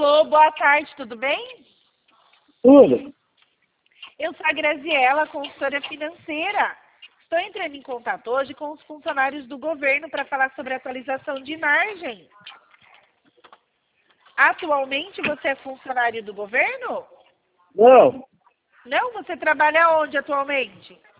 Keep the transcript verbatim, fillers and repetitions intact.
Alô, boa tarde, tudo bem? Tudo. Eu sou a Graziela, consultora financeira. Estou entrando em contato hoje com os funcionários do governo para falar sobre atualização de margem. Atualmente você é funcionário do governo? Não, Não? Você trabalha onde atualmente?